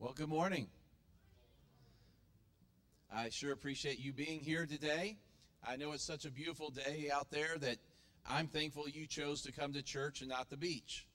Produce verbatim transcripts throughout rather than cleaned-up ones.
Well, good morning. I sure appreciate you being here today. I know it's such a beautiful day out there that I'm thankful you chose to come to church and not the beach.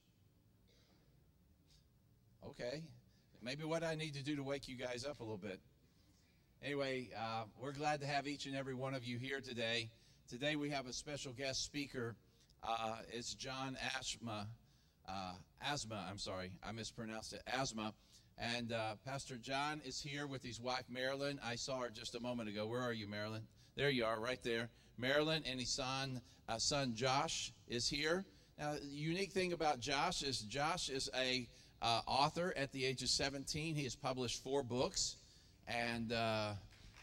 Okay, maybe what I need to do to wake you guys up a little bit. Anyway, uh, we're glad to have each and every one of you here today. Today we have a special guest speaker. Uh, it's John Ashma, uh, Asma, I'm sorry, I mispronounced it, Asma. And uh, Pastor John is here with his wife, Marilyn. I saw her just a moment ago. Where are you, Marilyn? There you are, right there. Marilyn and his son, uh, son Josh is here. Now, the unique thing about Josh is Josh is a uh, author at the age of seventeen. He has published four books. And uh,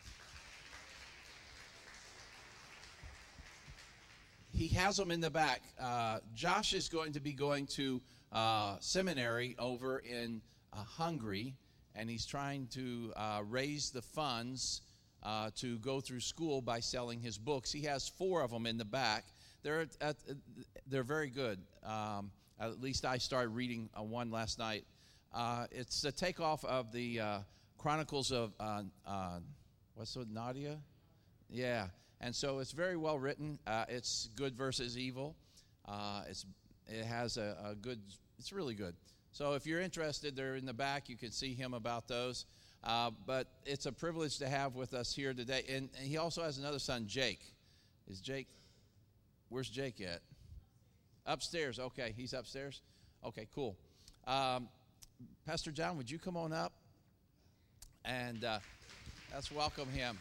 he has them in the back. Uh, Josh is going to be going to uh, seminary over in Uh, Hungary, and he's trying to uh, raise the funds uh, to go through school by selling his books. He has four of them in the back. They're at, they're very good. Um, at least I started reading uh, one last night. Uh, it's a takeoff of the uh, Chronicles of uh, uh, what's it, Nadia? Yeah, and so it's very well written. Uh, it's good versus evil. Uh, it's it has a, a good. It's really good. So if you're interested, they're in the back. You can see him about those. Uh, but it's a privilege to have with us here today. And, and he also has another son, Jake. Is Jake, where's Jake at? Upstairs. Okay, he's upstairs. Okay, cool. Um, Pastor John, would you come on up? And uh, let's welcome him.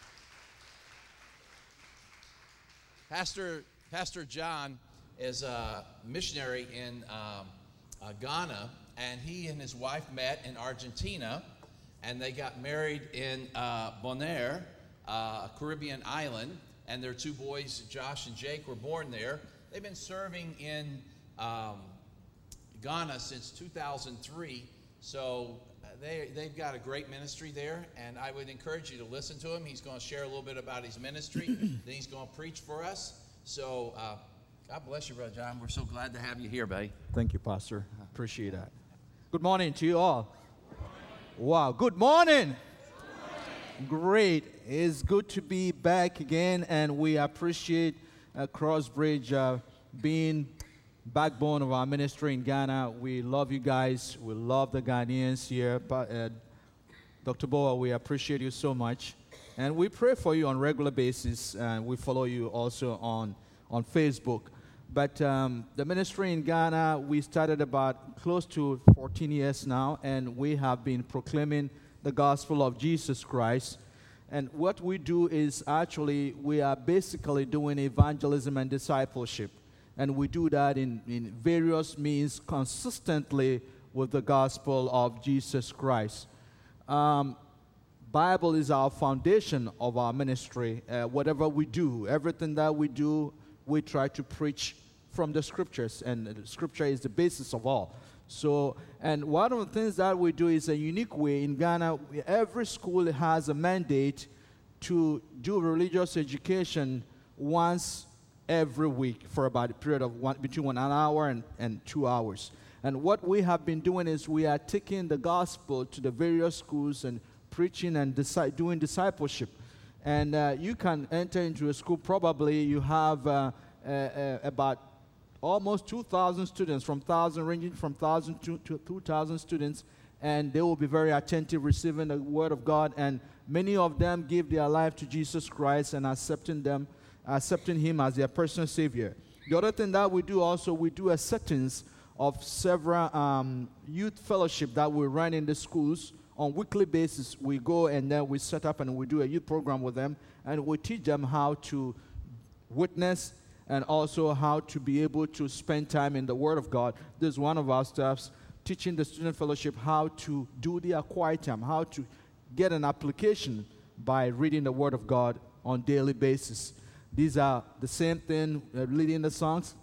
Pastor, Pastor John is a missionary in um, Uh, Ghana, and he and his wife met in Argentina, and they got married in uh, Bonaire, uh, a Caribbean island, and their two boys, Josh and Jake, were born there. They've been serving in um, Ghana since two thousand three, so they, they've got a great ministry there, and I would encourage you to listen to him. He's going to share a little bit about his ministry, then he's going to preach for us. So uh, God bless you, Brother John. We're so glad to have you here, buddy. Thank you, Pastor. I appreciate that. Good morning to you all. Wow, good morning. Great. It's good to be back again, and we appreciate uh, Crossbridge uh, being backbone of our ministry in Ghana. We love you guys. We love the Ghanaians here. But, uh, Doctor Boa, we appreciate you so much. And we pray for you on a regular basis, and we follow you also on, on Facebook. But um, the ministry in Ghana, we started about close to fourteen years now, and we have been proclaiming the gospel of Jesus Christ. And what we do is actually, we are basically doing evangelism and discipleship. And we do that in, in various means consistently with the gospel of Jesus Christ. Um, Bible is our foundation of our ministry. Uh, whatever we do, everything that we do, we try to preach from the scriptures, and the scripture is the basis of all. So, and one of the things that we do is a unique way in Ghana. Every school has a mandate to do religious education once every week for about a period of one, between one hour and, and two hours. And what we have been doing is we are taking the gospel to the various schools and preaching and disi- doing discipleship. And uh, you can enter into a school, probably you have uh, uh, uh, about almost two thousand students, from thousand ranging from one thousand to, to two thousand students, and they will be very attentive, receiving the word of God, and many of them give their life to Jesus Christ and accepting them, accepting Him as their personal Savior. The other thing that we do also, we do a settings of several um, youth fellowship that we run in the schools. On weekly basis, we go and then we set up and we do a youth program with them, and we teach them how to witness and also how to be able to spend time in the Word of God. This is one of our staffs, teaching the student fellowship how to do their quiet time, how to get an application by reading the Word of God on a daily basis. These are the same thing, uh, leading the songs.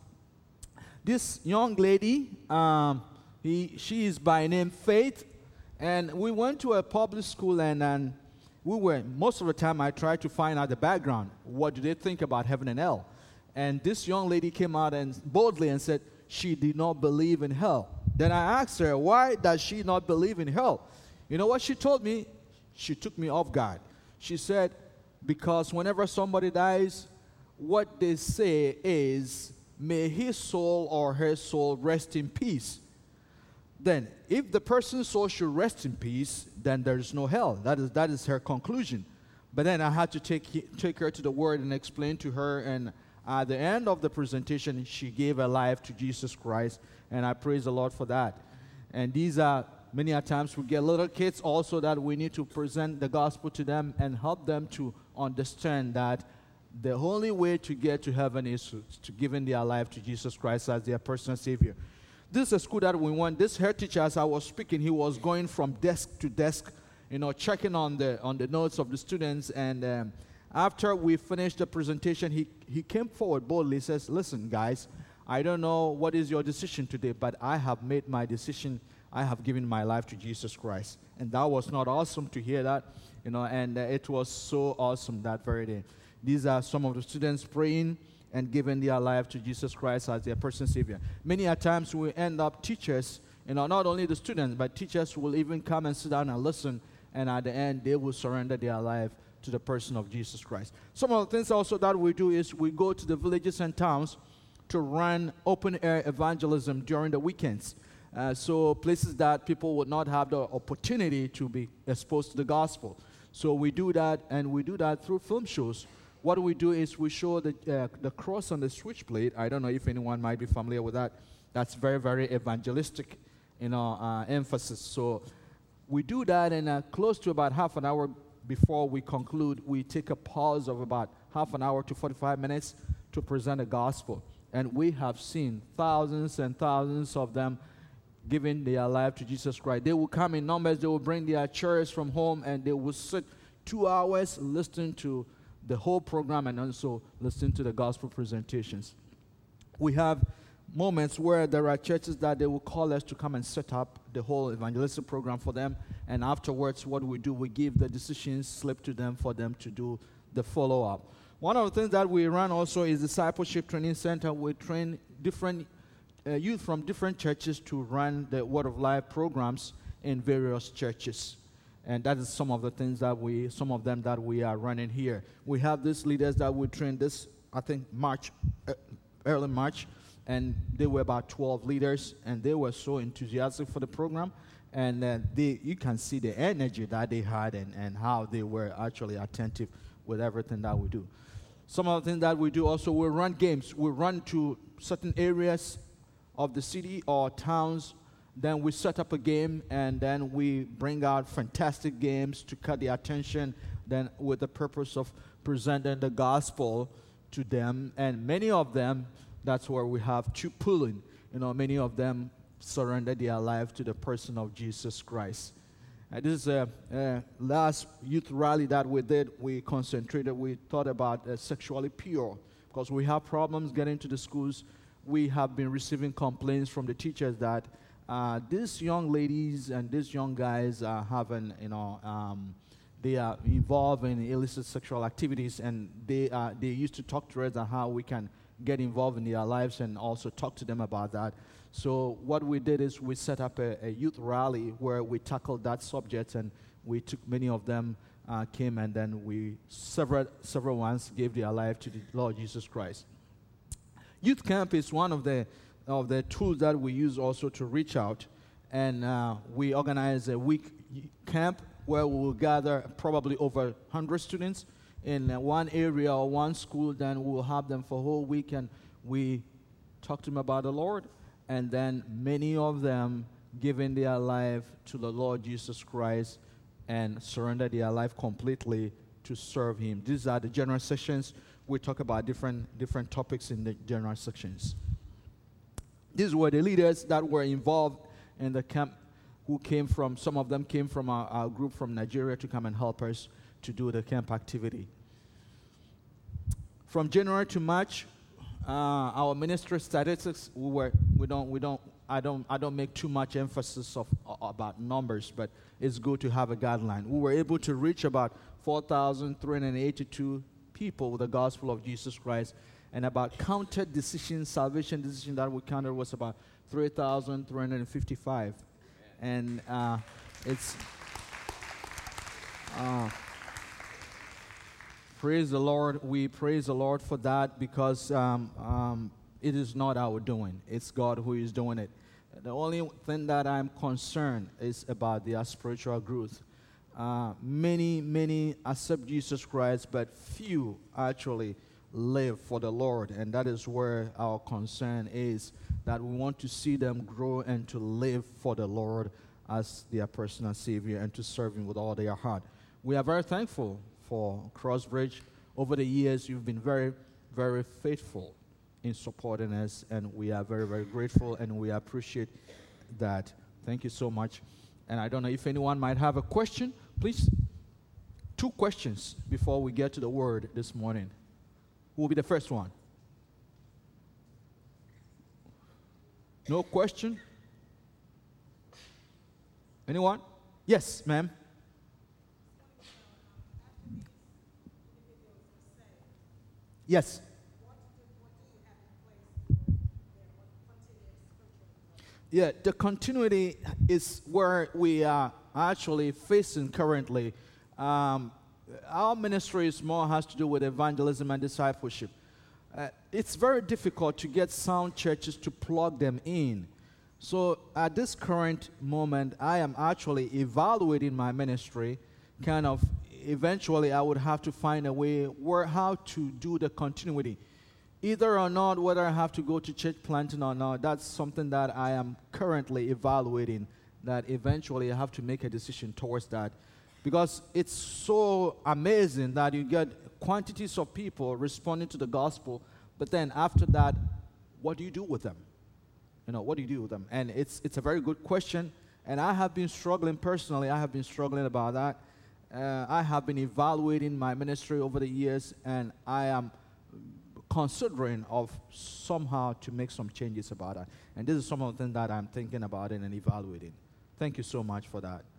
This young lady, um, he, she is by name Faith, and we went to a public school, and, and we were, most of the time I tried to find out the background. What do they think about heaven and hell? And this young lady came out and boldly and said she did not believe in hell. Then I asked her, why does she not believe in hell? You know what she told me? She took me off guard. She said, because whenever somebody dies, what they say is, may his soul or her soul rest in peace. Then, if the person's soul should rest in peace, then there's no hell. That is, that is her conclusion. But then I had to take, take her to the Word and explain to her, and at the end of the presentation, she gave her life to Jesus Christ, and I praise the Lord for that. And these are, many a times we get little kids also that we need to present the gospel to them and help them to understand that the only way to get to heaven is to, to giving their life to Jesus Christ as their personal Savior. This is a school that we want. This head teacher, as I was speaking, he was going from desk to desk, you know, checking on the on the notes of the students. And um, after we finished the presentation, he, he came forward boldly. He says, listen, guys, I don't know what is your decision today, but I have made my decision. I have given my life to Jesus Christ. And that was not awesome to hear that, you know, and uh, it was so awesome that very day. These are some of the students praying and giving their life to Jesus Christ as their personal Savior. Many a times we end up teachers, you know, not only the students, but teachers will even come and sit down and listen, and at the end, they will surrender their life to the person of Jesus Christ. Some of the things also that we do is we go to the villages and towns to run open-air evangelism during the weekends. Uh, so places that people would not have the opportunity to be exposed to the gospel. So we do that, and we do that through film shows. What we do is we show the, uh, the cross on the switchblade. I don't know if anyone might be familiar with that. That's very, very evangelistic, you know, uh, emphasis. So we do that, and uh, close to about half an hour before we conclude, we take a pause of about half an hour to forty-five minutes to present the gospel. And we have seen thousands and thousands of them giving their life to Jesus Christ. They will come in numbers. They will bring their chairs from home, and they will sit two hours listening to the whole program and also listen to the gospel presentations. We have moments where there are churches that they will call us to come and set up the whole evangelistic program for them, and afterwards what we do, we give the decision slip to them for them to do the follow-up. One of the things that we run also is Discipleship Training Center. We train different uh, youth from different churches to run the Word of Life programs in various churches. And that is some of the things that we, some of them that we are running here. We have these leaders that we trained this, I think, March, uh, early March, and they were about twelve leaders, and they were so enthusiastic for the program, and uh, they, you can see the energy that they had and, and how they were actually attentive with everything that we do. Some of the things that we do also, we run games. We run to certain areas of the city or towns. Then we set up a game, and then we bring out fantastic games to cut the attention, then with the purpose of presenting the gospel to them. And many of them, that's where we have two pulling. You know, many of them surrender their life to the person of Jesus Christ. And this is a, a last youth rally that we did. We concentrated, we thought about uh, sexually pure, because we have problems getting to the schools. We have been receiving complaints from the teachers that Uh, these young ladies and these young guys are having, you know, um, they are involved in illicit sexual activities, and they uh, they used to talk to us on how we can get involved in their lives and also talk to them about that. So what we did is we set up a, a youth rally where we tackled that subject, and we took many of them uh, came, and then we several several ones gave their life to the Lord Jesus Christ. Youth camp is one of the of the tools that we use also to reach out, and uh, we organize a week camp where we will gather probably over one hundred students in uh, one area or one school. Then we will have them for a whole week, and we talk to them about the Lord, and then many of them giving their life to the Lord Jesus Christ and surrender their life completely to serve Him. These are the general sessions. We talk about different different topics in the general sections. These were the leaders that were involved in the camp, who came from, some of them came from our, our group from Nigeria to come and help us to do the camp activity. From January to March, uh, our ministry statistics, we were, we don't, we don't, I don't, I don't make too much emphasis of uh, about numbers, but it's good to have a guideline. We were able to reach about four thousand three hundred eighty-two people with the gospel of Jesus Christ. And about counted decisions, salvation decision that we counted was about three thousand three hundred fifty-five. And uh, it's Uh, praise the Lord. We praise the Lord for that because um, um, it is not our doing. It's God who is doing it. The only thing that I'm concerned is about their spiritual growth. Uh, many, many accept Jesus Christ, but few actually live for the Lord. And that is where our concern is, that we want to see them grow and to live for the Lord as their personal Savior and to serve Him with all their heart. We are very thankful for Crossbridge. Over the years, you've been very, very faithful in supporting us, and we are very, very grateful, and we appreciate that. Thank you so much. And I don't know if anyone might have a question. Please, two questions before we get to the word this morning. Who will be the first one? No question? Anyone? Yes, ma'am. Yes. Yeah, the continuity is where we are actually facing currently. Um, our ministry is more has to do with evangelism and discipleship. Uh, it's very difficult to get sound churches to plug them in. So at this current moment, I am actually evaluating my ministry. Kind of, eventually, I would have to find a way where how to do the continuity. Either or not, whether I have to go to church planting or not, that's something that I am currently evaluating, that eventually I have to make a decision towards that. Because it's so amazing that you get quantities of people responding to the gospel, but then after that, what do you do with them? You know, what do you do with them? And it's it's a very good question, and I have been struggling personally. I have been struggling about that. Uh, I have been evaluating my ministry over the years, and I am considering of somehow to make some changes about that. And this is some of the things that I'm thinking about it and evaluating. Thank you so much for that.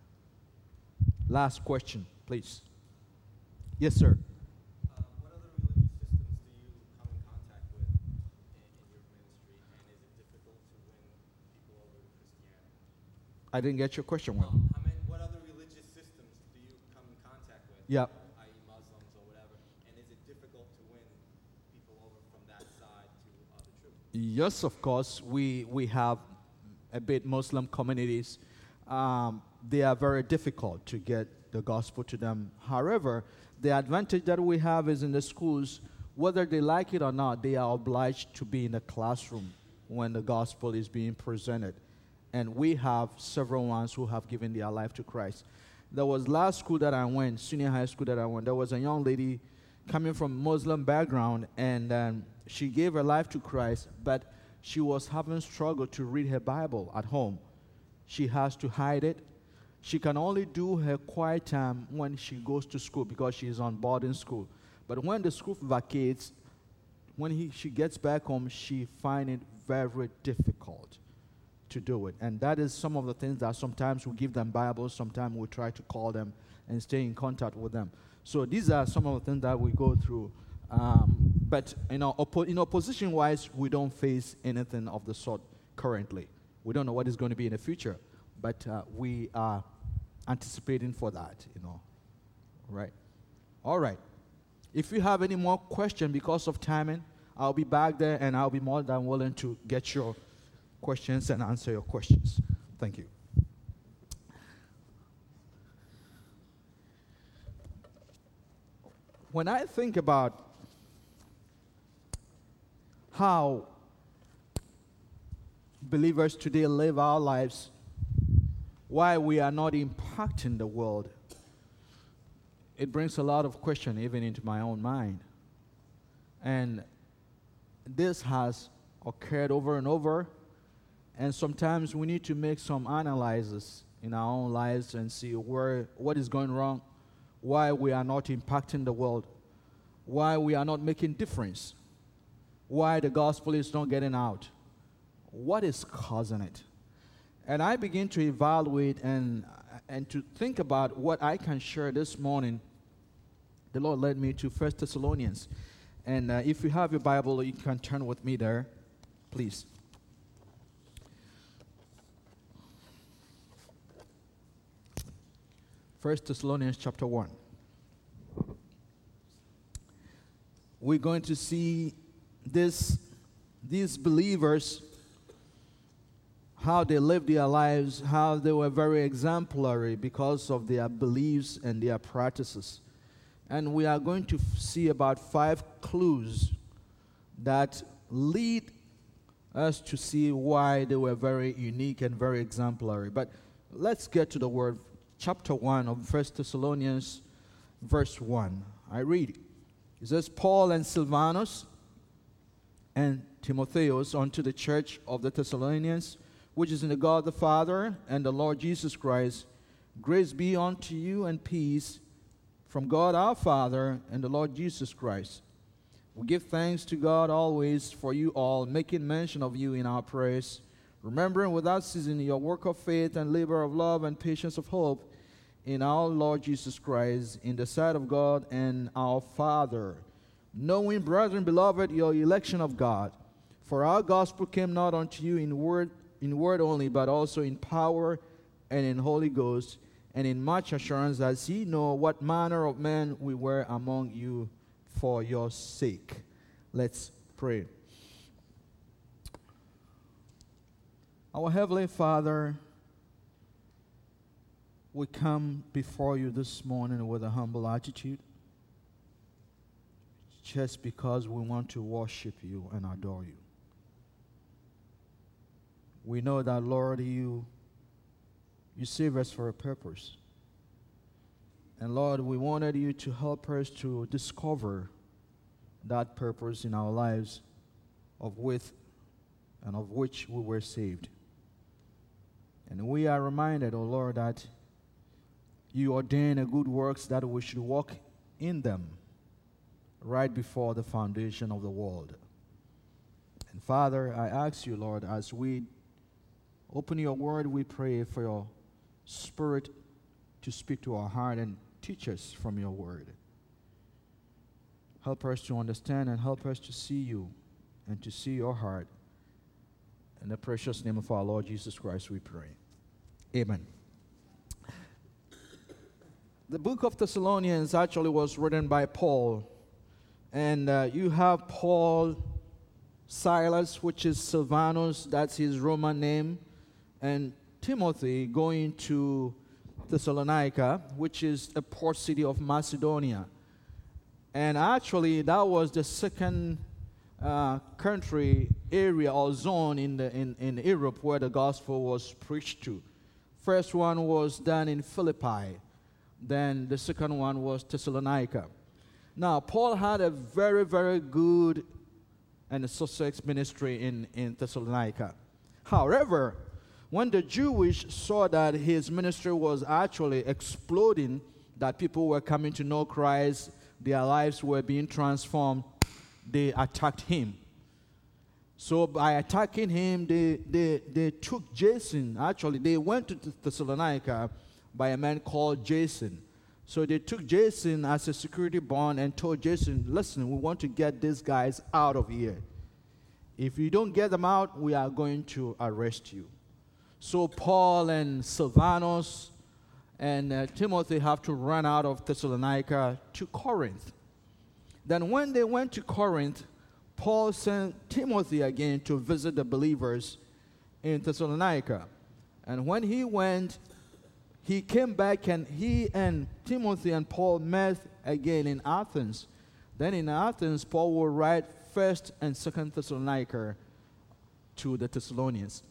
Last question, please. Yes, sir. Uh, what other religious systems do you come in contact with in, in your ministry, and is it difficult to win people over to Christianity? I didn't get your question well. Um, I mean, what other religious systems do you come in contact with? Yeah. that is. Muslims or whatever, and is it difficult to win people over from that side to uh, the truth? Yes, of course. We we have a bit Muslim communities. Um, they are very difficult to get the gospel to them. However, the advantage that we have is in the schools, whether they like it or not, they are obliged to be in the classroom when the gospel is being presented. And we have several ones who have given their life to Christ. There was last school that I went, senior high school that I went, there was a young lady coming from Muslim background, and um, she gave her life to Christ, but she was having struggle to read her Bible at home. She has to hide it. She can only do her quiet time when she goes to school because she is on boarding school. But when the school vacates, when he, she gets back home, she finds it very difficult to do it. And that is some of the things that sometimes we give them Bibles, sometimes we try to call them and stay in contact with them. So these are some of the things that we go through. Um, but you know, oppo- in opposition-wise, we don't face anything of the sort currently. We don't know what is going to be in the future, but uh, we are anticipating for that, you know. Right. All right. If you have any more questions because of timing, I'll be back there, and I'll be more than willing to get your questions and answer your questions. Thank you. When I think about how believers today live our lives, why we are not impacting the world, it brings a lot of question even into my own mind. And this has occurred over and over, and sometimes we need to make some analysis in our own lives and see where what is going wrong, why we are not impacting the world, why we are not making difference, why the gospel is not getting out. What is causing it? And I begin to evaluate and, and to think about what I can share this morning. The Lord led me to First Thessalonians. And uh, if you have your Bible, you can turn with me there, please. First Thessalonians chapter one. We're going to see this, these believers, how they lived their lives, how they were very exemplary because of their beliefs and their practices. And we are going to f- see about five clues that lead us to see why they were very unique and very exemplary. But let's get to the word, chapter one of First Thessalonians, verse one. I read. It says, Paul and Silvanus and Timotheus unto the church of the Thessalonians, which is in the God the Father and the Lord Jesus Christ, grace be unto you and peace from God our Father and the Lord Jesus Christ. We give thanks to God always for you all, making mention of you in our prayers, remembering without ceasing your work of faith and labor of love and patience of hope in our Lord Jesus Christ, in the sight of God and our Father. Knowing, brethren, beloved, your election of God, for our gospel came not unto you in word, in word only, but also in power and in Holy Ghost, and in much assurance, as ye know what manner of men we were among you for your sake. Let's pray. Our Heavenly Father, we come before you this morning with a humble attitude, just because we want to worship you and adore you. We know that, Lord, you, you save us for a purpose. And Lord, we wanted you to help us to discover that purpose in our lives, of with and of which we were saved. And we are reminded, O Lord, that you ordain a good works that we should walk in them right before the foundation of the world. And Father, I ask you, Lord, as we open your word, we pray for your Spirit to speak to our heart and teach us from your word. Help us to understand and help us to see you and to see your heart. In the precious name of our Lord Jesus Christ we pray. Amen. The book of Thessalonians actually was written by Paul. And uh, you have Paul, Silas, which is Silvanus, that's his Roman name, and Timothy going to Thessalonica, which is a port city of Macedonia. And actually, that was the second uh, country, area, or zone in, the, in, in Europe where the gospel was preached to. First one was done in Philippi. Then the second one was Thessalonica. Now, Paul had a very, very good and a success ministry in, in Thessalonica. However, when the Jewish saw that his ministry was actually exploding, that people were coming to know Christ, their lives were being transformed, they attacked him. So by attacking him, they, they, they took Jason. Actually, they went to Thessalonica by a man called Jason. So they took Jason as a security bond and told Jason, listen, we want to get these guys out of here. If you don't get them out, we are going to arrest you. So Paul and Silvanus and uh, Timothy have to run out of Thessalonica to Corinth. Then when they went to Corinth, Paul sent Timothy again to visit the believers in Thessalonica. And when he went, he came back and he and Timothy and Paul met again in Athens. Then in Athens, Paul will write First and Second Thessalonica to the Thessalonians.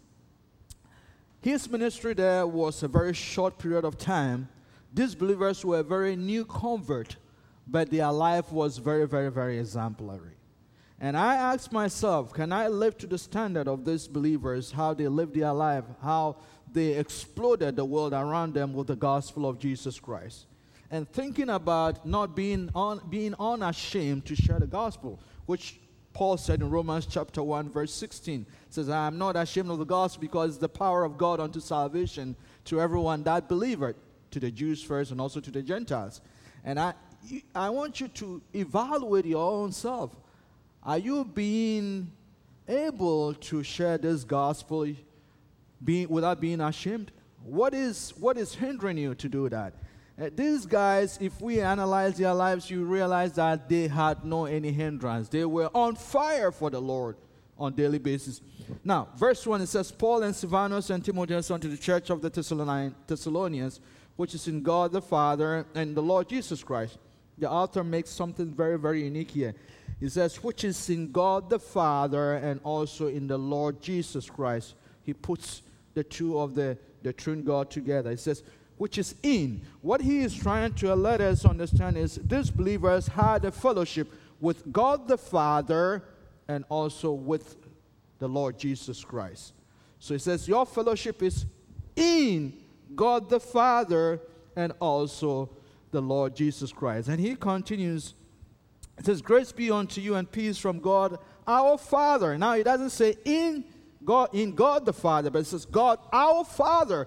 His ministry there was a very short period of time. These believers were a very new convert, but their life was very, very, very exemplary. And I asked myself, can I live to the standard of these believers, how they lived their life, how they exploded the world around them with the gospel of Jesus Christ? And thinking about not being, un, being unashamed to share the gospel, which Paul said in Romans chapter one, verse sixteen, says, I am not ashamed of the gospel because it's the power of God unto salvation to everyone that believeth, to the Jews first and also to the Gentiles. And I, I want you to evaluate your own self. Are you being able to share this gospel being, without being ashamed? What is, what is hindering you to do that? Uh, these guys, if we analyze their lives, you realize that they had no any hindrance. They were on fire for the Lord on daily basis. Now, verse one, it says, Paul and Silvanus and Timotheus unto the church of the Thessaloni- Thessalonians, which is in God the Father and the Lord Jesus Christ. The author makes something very, very unique here. He says, which is in God the Father and also in the Lord Jesus Christ. He puts the two of the, the true God together. He says, which is in. What he is trying to let us understand is these believers had a fellowship with God the Father and also with the Lord Jesus Christ. So he says, your fellowship is in God the Father and also the Lord Jesus Christ. And he continues, it says, grace be unto you and peace from God our Father. Now it doesn't say in God, in God the Father, but it says God our Father.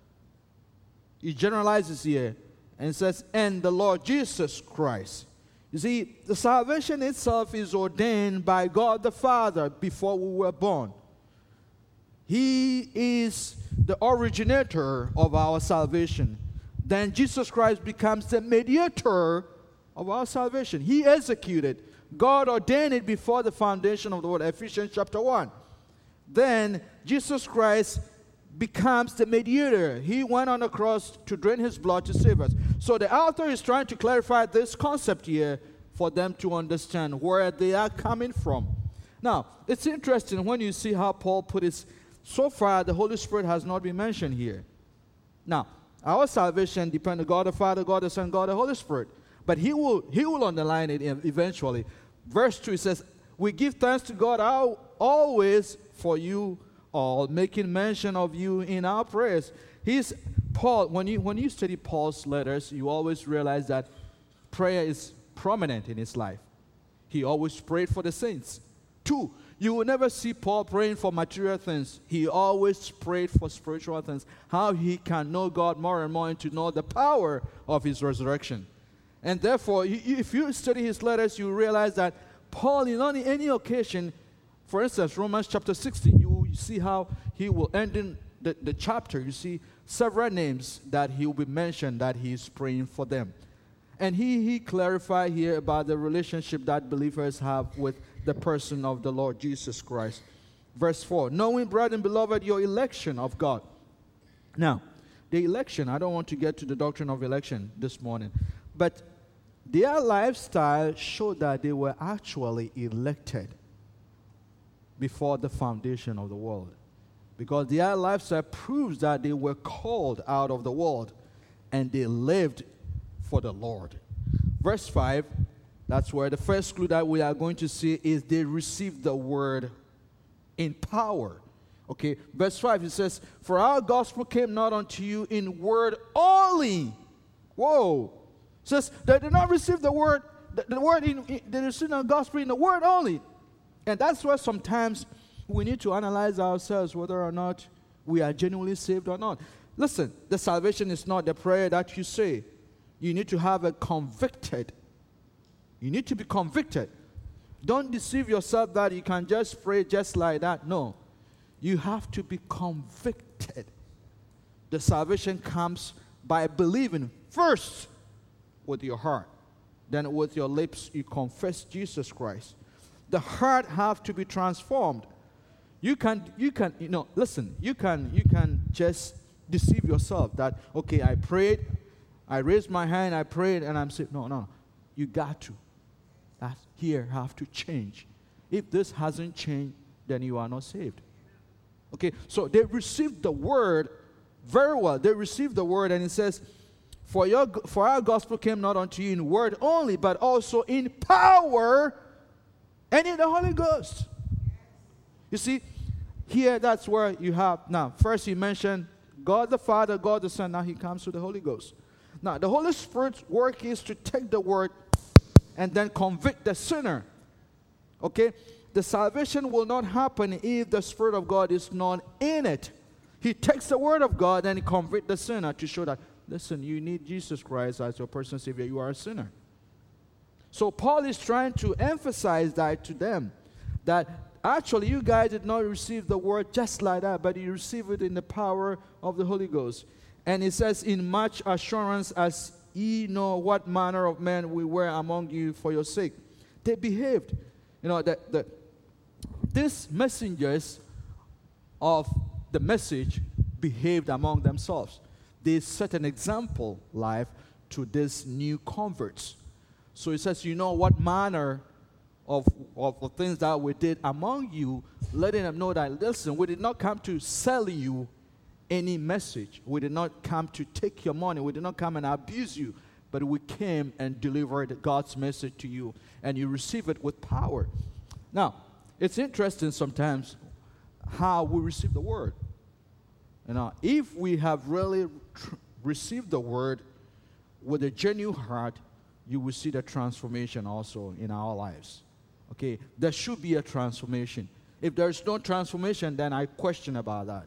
He generalizes here and says, and the Lord Jesus Christ. You see, the salvation itself is ordained by God the Father before we were born. He is the originator of our salvation. Then Jesus Christ becomes the mediator of our salvation. He executed. God ordained it before the foundation of the world. Ephesians chapter one. Then Jesus Christ becomes the mediator. He went on the cross to drain his blood to save us. So the author is trying to clarify this concept here for them to understand where they are coming from. Now, it's interesting when you see how Paul put it. So far, the Holy Spirit has not been mentioned here. Now, our salvation depends on God the Father, God the Son, God the Holy Spirit. But he will, he will underline it eventually. Verse two says, we give thanks to God always for you all, making mention of you in our prayers. He's Paul. When you when you study Paul's letters, you always realize that prayer is prominent in his life. He always prayed for the saints. Two, you will never see Paul praying for material things. He always prayed for spiritual things. How he can know God more and more and to know the power of his resurrection. And therefore, if you study his letters, you realize that Paul, in on any occasion, for instance, Romans chapter sixteen, you you see how he will end in the, the chapter. You see several names that he will be mentioned that he is praying for them. And he, he clarified here about the relationship that believers have with the person of the Lord Jesus Christ. Verse four, knowing, brethren, beloved, your election of God. Now, the election, I don't want to get to the doctrine of election this morning, but their lifestyle showed that they were actually elected before the foundation of the world. Because their lifestyle proves that they were called out of the world and they lived for the Lord. Verse five, that's where the first clue that we are going to see is they received the word in power. Okay, verse five, it says, for our gospel came not unto you in word only. Whoa. It says they did not receive the word, the, the word in, in, they received the gospel in the word only. And that's why sometimes we need to analyze ourselves whether or not we are genuinely saved or not. Listen, the salvation is not the prayer that you say. You need to have a convicted. You need to be convicted. Don't deceive yourself that you can just pray just like that. No. You have to be convicted. The salvation comes by believing first with your heart. Then with your lips you confess Jesus Christ. The heart have to be transformed. You can, you can, you know, listen, you can, you can just deceive yourself that, okay, I prayed, I raised my hand, I prayed, and I'm saved. No, no, you got to. That here have to change. If this hasn't changed, then you are not saved. Okay, so they received the word very well. They received the word, and it says, for your, for our gospel came not unto you in word only, but also in power and in the Holy Ghost. You see, here that's where you have, now, first he mentioned God the Father, God the Son, now he comes to the Holy Ghost. Now, the Holy Spirit's work is to take the word and then convict the sinner. Okay? The salvation will not happen if the Spirit of God is not in it. He takes the word of God and he convicts the sinner to show that, listen, you need Jesus Christ as your personal Savior. You are a sinner. So Paul is trying to emphasize that to them, that actually you guys did not receive the word just like that, but you receive it in the power of the Holy Ghost. And it says, in much assurance as ye know what manner of men we were among you for your sake. They behaved. You know, that the, these messengers of the message behaved among themselves. They set an example life to these new converts. So it says, you know what manner of, of the things that we did among you, letting them know that, listen, we did not come to sell you any message. We did not come to take your money. We did not come and abuse you, but we came and delivered God's message to you, and you receive it with power. Now, it's interesting sometimes how we receive the word. You know, if we have really tr- received the word with a genuine heart, you will see the transformation also in our lives. Okay, there should be a transformation. If there's no transformation, then I question about that.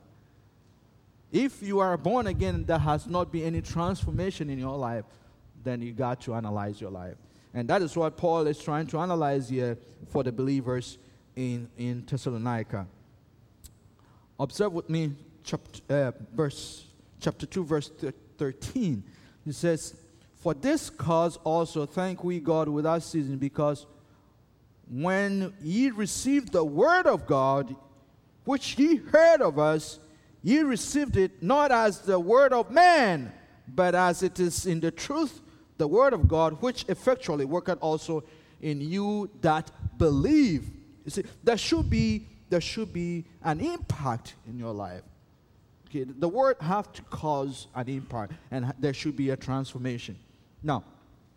If you are born again and there has not been any transformation in your life, then you got to analyze your life. And that is what Paul is trying to analyze here for the believers in, in Thessalonica. Observe with me chapter, uh, verse, chapter two, verse thirteen. It says, for this cause also thank we God without ceasing, because when ye received the word of God, which ye heard of us, ye received it not as the word of man, but as it is in the truth, the word of God, which effectually worketh also in you that believe. You see, there should be there should be an impact in your life. Okay, the word have to cause an impact, and there should be a transformation. Now,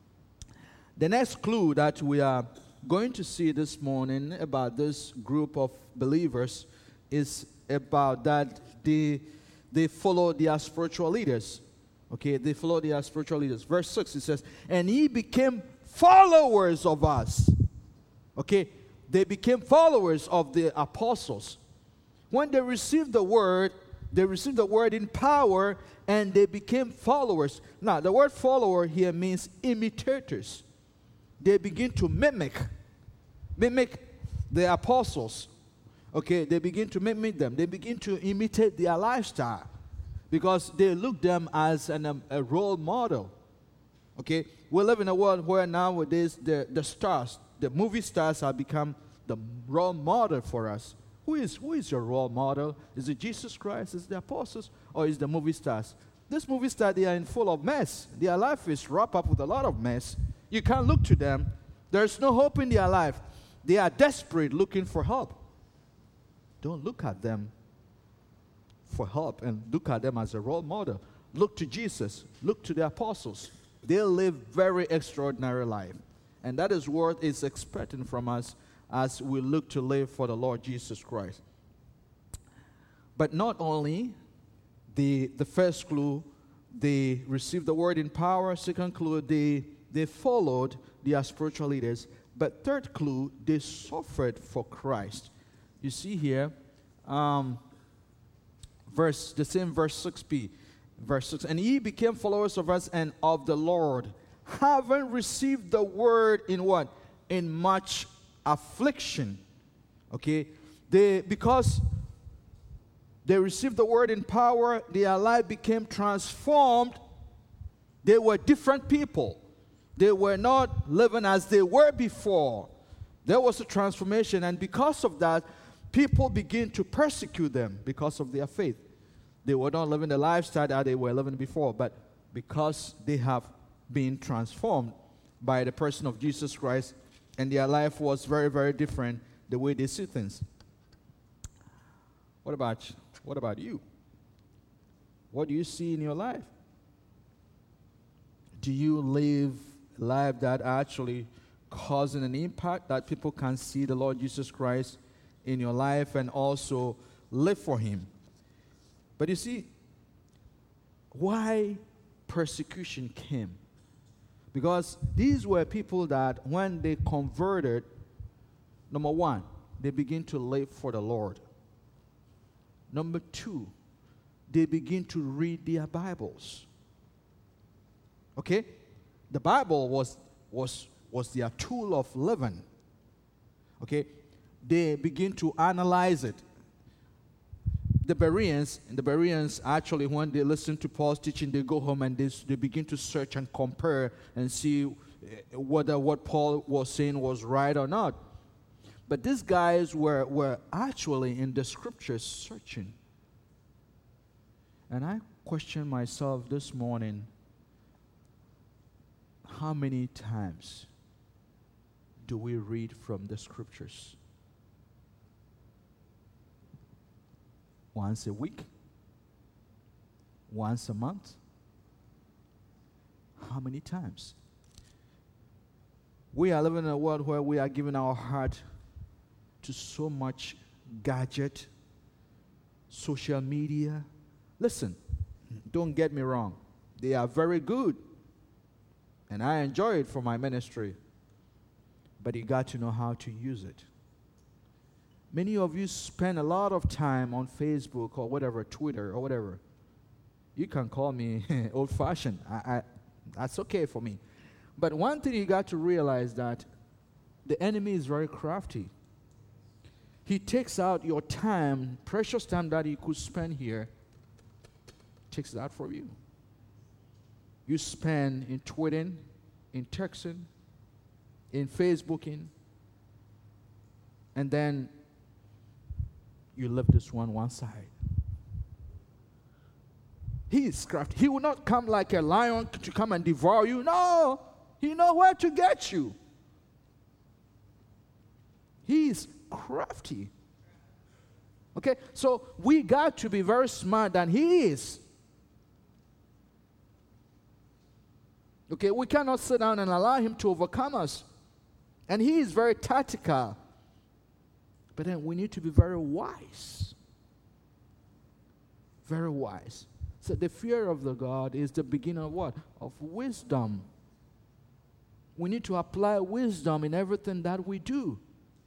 the next clue that we are going to see this morning about this group of believers is about that they they follow their spiritual leaders. Okay, they follow their spiritual leaders. Verse six, it says, and ye became followers of us. Okay, they became followers of the apostles. When they received the word, they received the word in power, and they became followers. Now, the word follower here means imitators. They begin to mimic, mimic the apostles. Okay, they begin to mimic them. They begin to imitate their lifestyle because they look them as an, um, a role model. Okay, we live in a world where nowadays the, the stars, the movie stars have become the role model for us. Who is, who is your role model? Is it Jesus Christ? Is it the apostles? Or is the movie stars? This movie stars, they are in full of mess. Their life is wrapped up with a lot of mess. You can't look to them. There's no hope in their life. They are desperate looking for help. Don't look at them for help and look at them as a role model. Look to Jesus. Look to the apostles. They live very extraordinary life. And that is what is expected from us as we look to live for the Lord Jesus Christ. But not only the, the first clue, they received the word in power. Second clue, they, they followed their spiritual leaders. But third clue, they suffered for Christ. You see here, um, verse the same verse six b, verse six. And ye became followers of us and of the Lord, having received the word in what? In much affliction. Okay, they because they received the word in power, their life became transformed. They were different people. They were not living as they were before. There was a transformation, and because of that, people begin to persecute them because of their faith. They were not living the lifestyle that they were living before, but because they have been transformed by the person of Jesus Christ, and their life was very, very different the way they see things. What about, what about you? What do you see in your life? Do you live a life that actually causing an impact that people can see the Lord Jesus Christ in your life and also live for Him? But you see, why persecution came? Because these were people that when they converted, number one, they begin to live for the Lord. Number two, they begin to read their Bibles. Okay? The Bible was was was their tool of living. Okay? They begin to analyze it. the Bereans, the Bereans actually, when they listen to Paul's teaching, they go home and they, they begin to search and compare and see whether what Paul was saying was right or not. But these guys were, were actually in the scriptures searching. And I question myself this morning, how many times do we read from the scriptures? Once a week? Once a month? How many times? We are living in a world where we are giving our heart to so much gadget, social media. Listen, don't get me wrong. They are very good. And I enjoy it for my ministry. But you got to know how to use it. Many of you spend a lot of time on Facebook or whatever, Twitter or whatever. You can call me old-fashioned. I, I, that's okay for me. But one thing you got to realize that the enemy is very crafty. He takes out your time, precious time that you could spend here, takes it out from you. You spend in tweeting, in texting, in Facebooking, and then you leave this one one side. He is crafty. He will not come like a lion to come and devour you. No, he knows where to get you. He is crafty. Okay, so we got to be very smart than he is. Okay, we cannot sit down and allow him to overcome us. And he is very tactical. But then we need to be very wise. Very wise. So the fear of the God is the beginning of what? Of wisdom. We need to apply wisdom in everything that we do.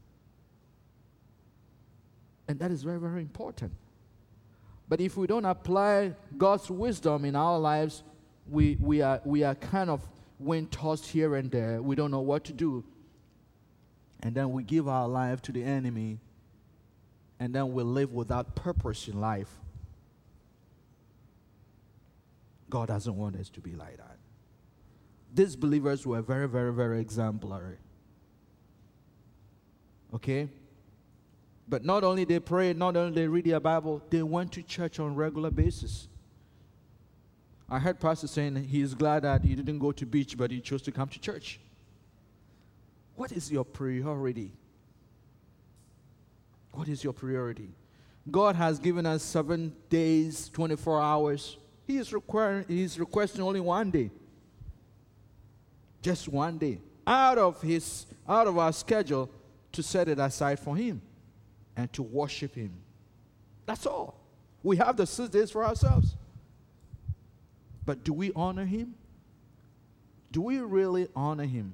And that is very, very important. But if we don't apply God's wisdom in our lives, we, we, are, we are kind of wind tossed here and there. We don't know what to do. And then we give our life to the enemy. And then we live without purpose in life. God doesn't want us to be like that. These believers were very, very, very exemplary. Okay? But not only they prayed, not only they read their Bible, they went to church on a regular basis. I heard Pastor saying he is glad that he didn't go to beach, but he chose to come to church. What is your priority? What is your priority? God has given us seven days, twenty-four hours. He is requiring, he is requesting only one day. Just one day. Out of his, out of our schedule to set it aside for him and to worship him. That's all. We have the six days for ourselves. But do we honor him? Do we really honor him?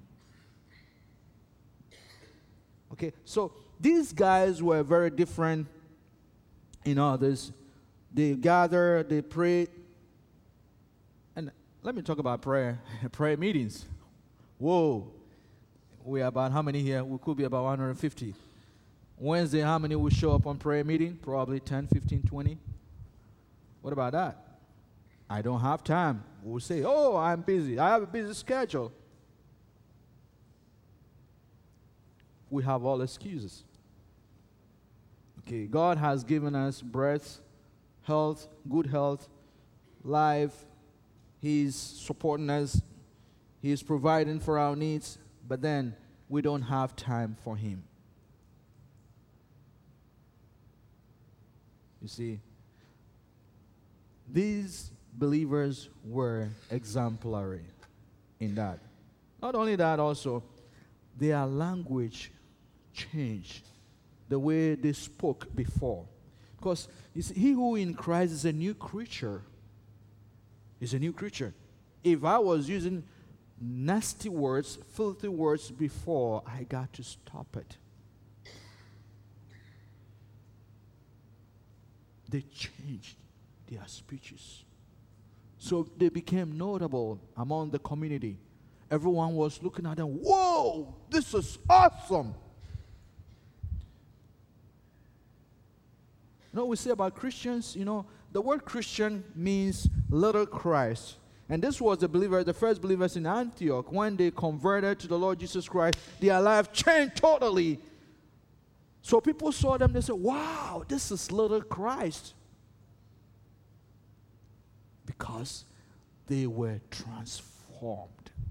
Okay, so these guys were very different in others. They gathered, they prayed. And let me talk about prayer, prayer meetings. Whoa, we are about how many here? We could be about one hundred fifty. Wednesday, how many will show up on prayer meeting? Probably ten, fifteen, twenty. What about that? I don't have time. We'll say, oh, I'm busy. I have a busy schedule. We have all excuses. Okay, God has given us breath, health, good health, life. He's supporting us. He's providing for our needs. But then we don't have time for him. You see, these believers were exemplary in that. Not only that, also, their language changed the way they spoke before. Because you see, he who in Christ is a new creature. Is a new creature. If I was using nasty words, filthy words before, I got to stop it. They changed their speeches. So they became notable among the community. Everyone was looking at them. Whoa, this is awesome. You know, we say about Christians, you know, the word Christian means little Christ. And this was the believer, the first believers in Antioch. When they converted to the Lord Jesus Christ, their life changed totally. So people saw them, they said, wow, this is little Christ. Because they were transformed.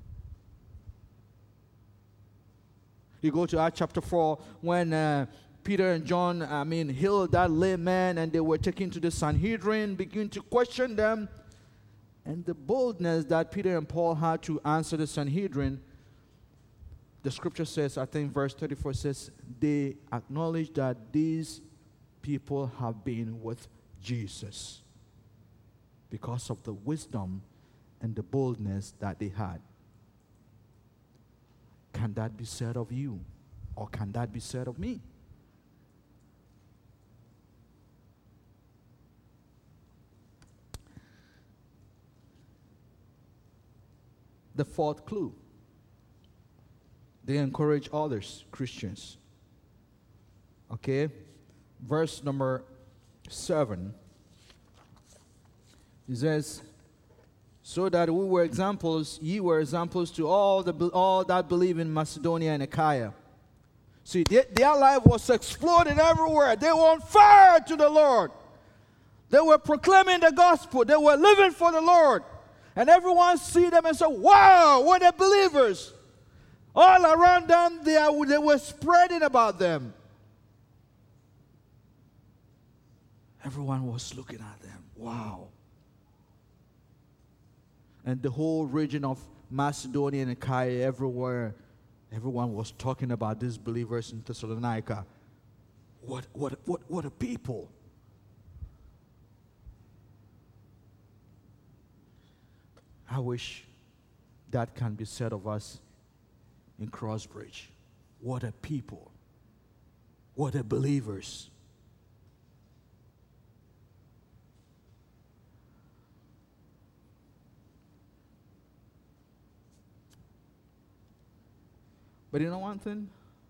You go to Acts chapter four, when uh, Peter and John, I mean, healed that lame man, and they were taken to the Sanhedrin, begin to question them. And the boldness that Peter and Paul had to answer the Sanhedrin, the scripture says, I think verse thirty-four says, they acknowledge that these people have been with Jesus because of the wisdom and the boldness that they had. Can that be said of you? Or can that be said of me? The fourth clue. They encourage others, Christians. Okay? Verse number seven. It says, so that we were examples, ye were examples to all the all that believe in Macedonia and Achaia. See, they, their life was exploding everywhere. They were on fire to the Lord. They were proclaiming the gospel. They were living for the Lord. And everyone see them and say, wow, what are believers. All around them, they, are, they were spreading about them. Everyone was looking at them. Wow. And the whole region of Macedonia and Achaia, everywhere, everyone was talking about these believers in Thessalonica. What, what, what, what a people. I wish that can be said of us in Crossbridge. What a people. What a believers. But you know one thing?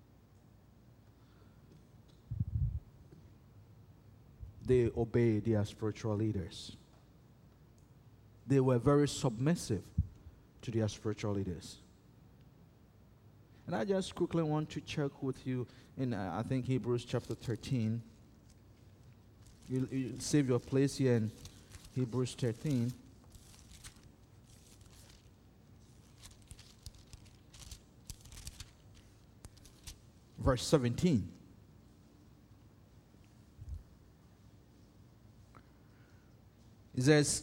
They obeyed their spiritual leaders. They were very submissive to their spiritual leaders. And I just quickly want to check with you in, uh, I think, Hebrews chapter thirteen. You, you save your place here in Hebrews thirteen. Verse seventeen. It says,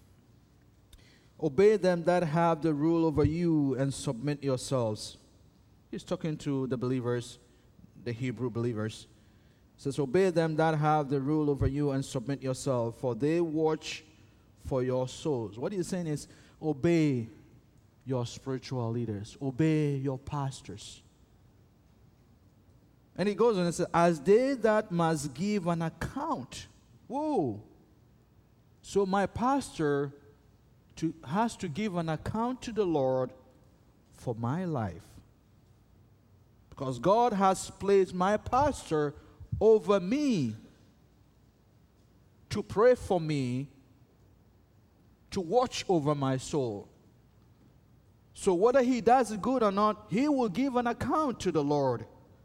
obey them that have the rule over you and submit yourselves. He's talking to the believers, the Hebrew believers. He says, obey them that have the rule over you and submit yourself, for they watch for your souls. What he's saying is, obey your spiritual leaders. Obey your pastors. And he goes on and says, as they that must give an account. Whoa. So my pastor to, has to give an account to the Lord for my life. Because God has placed my pastor over me to pray for me, to watch over my soul. So whether he does it good or not, he will give an account to the Lord.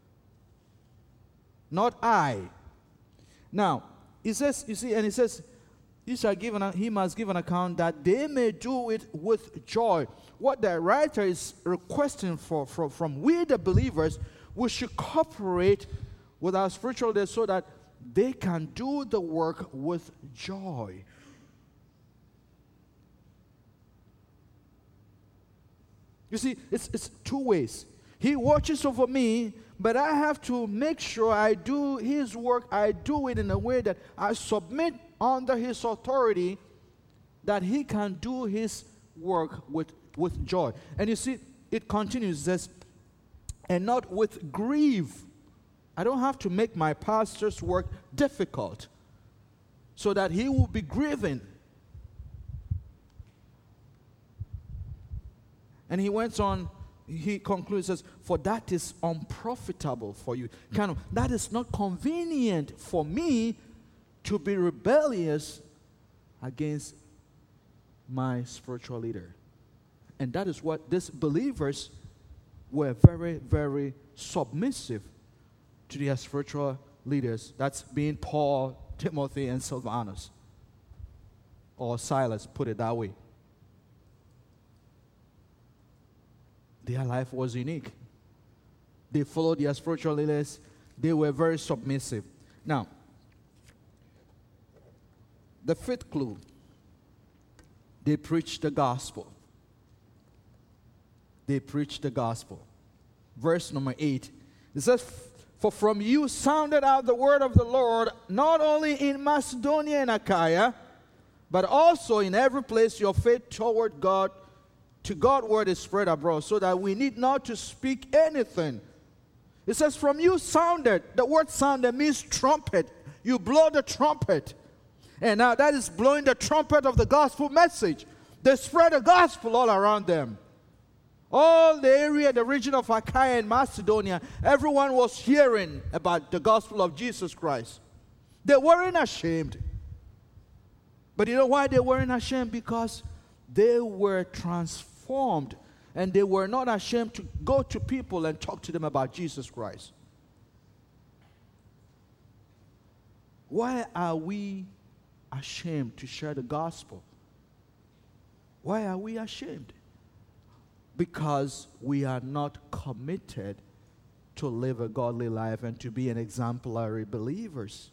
Not I. Now, he says, you see, and he says, he shall give an, he must give an account that they may do it with joy. What the writer is requesting for, for from we the believers, we should cooperate with our spiritual leaders so that they can do the work with joy. You see, it's, it's two ways. He watches over me, but I have to make sure I do his work. I do it in a way that I submit under his authority, that he can do his work with, with joy. And you see, it continues, it says, and not with grief. I don't have to make my pastor's work difficult so that he will be grieving. And he went on, he concludes, says, for that is unprofitable for you. Kind of, that is not convenient for me to be rebellious against my spiritual leader. And that is what these believers were very, very submissive to their spiritual leaders. That's being Paul, Timothy, and Silvanus. Or Silas, put it that way. Their life was unique. They followed their spiritual leaders. They were very submissive. Now, the fifth clue, they preached the gospel. They preached the gospel. Verse number eight, it says, for from you sounded out the word of the Lord, not only in Macedonia and Achaia, but also in every place your faith toward God, to God word is spread abroad, so that we need not to speak anything. It says, from you sounded. The word sounded means trumpet. You blow the trumpet. And now that is blowing the trumpet of the gospel message. They spread the gospel all around them. All the area, the region of Achaia and Macedonia, everyone was hearing about the gospel of Jesus Christ. They weren't ashamed. But you know why they weren't ashamed? Because they were transformed. And they were not ashamed to go to people and talk to them about Jesus Christ. Why are we ashamed to share the gospel? Why are we ashamed? Because we are not committed to live a godly life and to be an exemplary believers.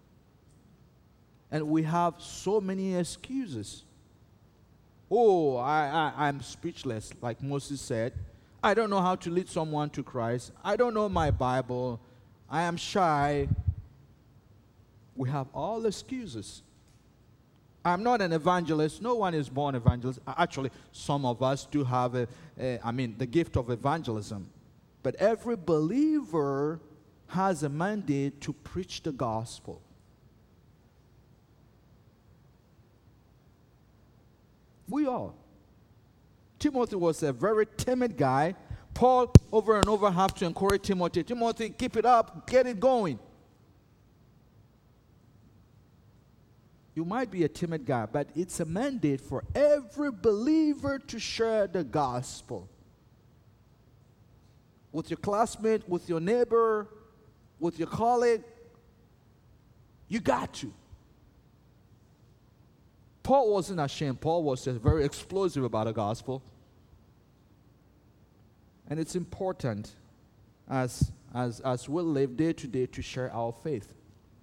And we have so many excuses. Oh, I, I, I'm speechless, like Moses said. I don't know how to lead someone to Christ. I don't know my Bible. I am shy. We have all excuses. I'm not an evangelist. No one is born evangelist. Actually, some of us do have, a, a, I mean, the gift of evangelism. But every believer has a mandate to preach the gospel. We all. Timothy was a very timid guy. Paul over and over have to encourage Timothy. Timothy, keep it up, get it going. You might be a timid guy, but it's a mandate for every believer to share the gospel. With your classmate, with your neighbor, with your colleague. You got to. Paul wasn't ashamed. Paul was just very explosive about the gospel. And it's important as, as, as we live day to day to share our faith.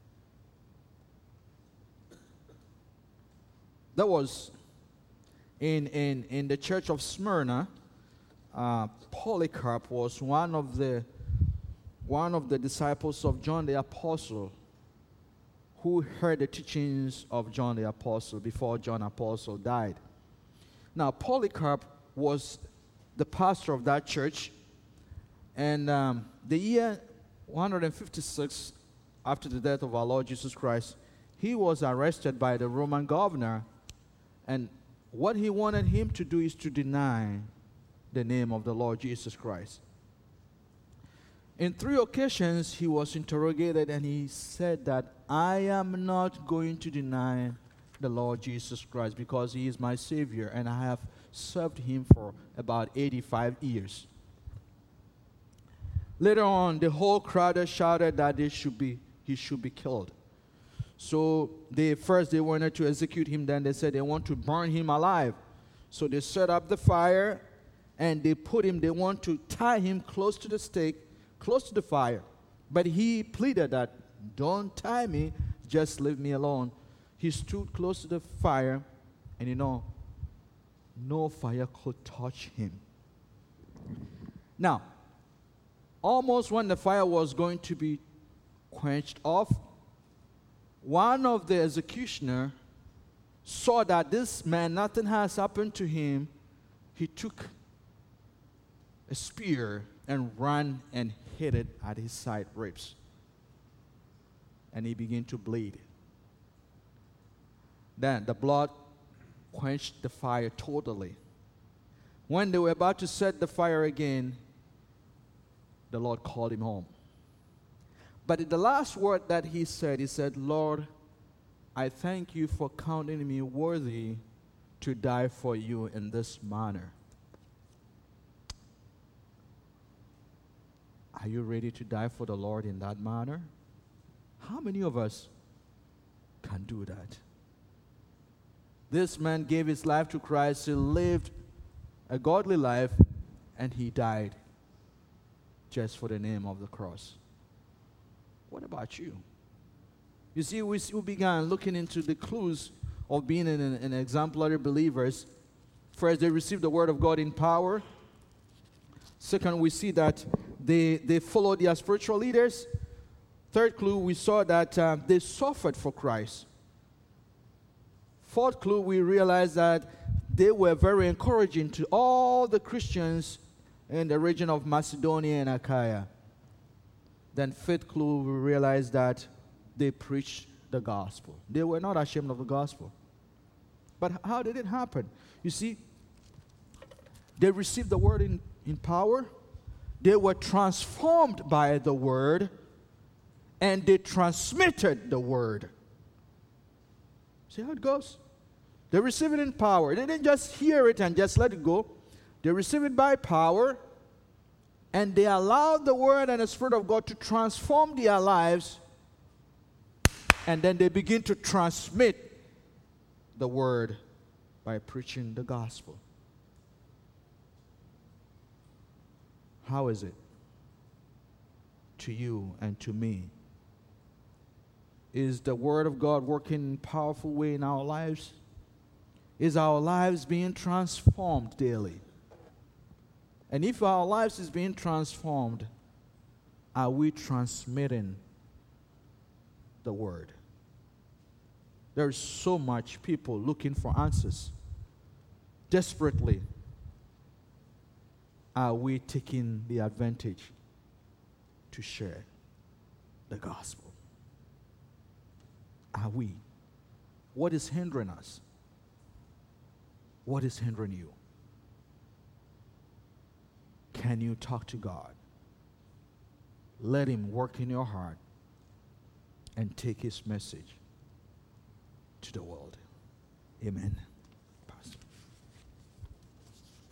That was in, in, in the church of Smyrna. Uh, Polycarp was one of the one of the disciples of John the Apostle, who heard the teachings of John the Apostle before John the Apostle died. Now, Polycarp was the pastor of that church, and um, the year one hundred fifty-six after the death of our Lord Jesus Christ, he was arrested by the Roman governor, and what he wanted him to do is to deny the name of the Lord Jesus Christ. In three occasions, he was interrogated, and he said that, I am not going to deny the Lord Jesus Christ because he is my Savior, and I have served him for about eighty-five years. Later on, the whole crowd shouted that they should be, he should be killed. So they first they wanted to execute him, then they said they want to burn him alive. So they set up the fire, and they put him, they want to tie him close to the stake, close to the fire. But he pleaded that, don't tie me, just leave me alone. He stood close to the fire, and you know, no fire could touch him. Now, almost when the fire was going to be quenched off, one of the executioner saw that this man, nothing has happened to him. He took a spear and ran and hit it at his side ribs. And he began to bleed. Then the blood quenched the fire totally. When they were about to set the fire again, the Lord called him home. But the last word that he said, he said, Lord, I thank you for counting me worthy to die for you in this manner. Are you ready to die for the Lord in that manner? How many of us can do that? This man gave his life to Christ. He lived a godly life, and he died just for the name of the cross. What about you? You see, we, we began looking into the clues of being an, an exemplary believers. First, they received the word of God in power. Second, we see that they, they followed their spiritual leaders. Third clue, we saw that uh, they suffered for Christ. Fourth clue, we realized that they were very encouraging to all the Christians in the region of Macedonia and Achaia. Then fifth clue, we realized that they preached the gospel. They were not ashamed of the gospel. But how did it happen? You see, they received the word in, in power. They were transformed by the word. And they transmitted the word. See how it goes? They receive it in power. They didn't just hear it and just let it go. They receive it by power. And they allowed the word and the Spirit of God to transform their lives. And then they begin to transmit the word by preaching the gospel. How is it to you and to me? Is the word of God working in a powerful way in our lives? Is our lives being transformed daily? And if our lives is being transformed, are we transmitting the word? There's so much people looking for answers. Desperately, are we taking the advantage to share the gospel? Are we? What is hindering us? What is hindering you? Can you talk to God? Let Him work in your heart and take His message to the world. Amen.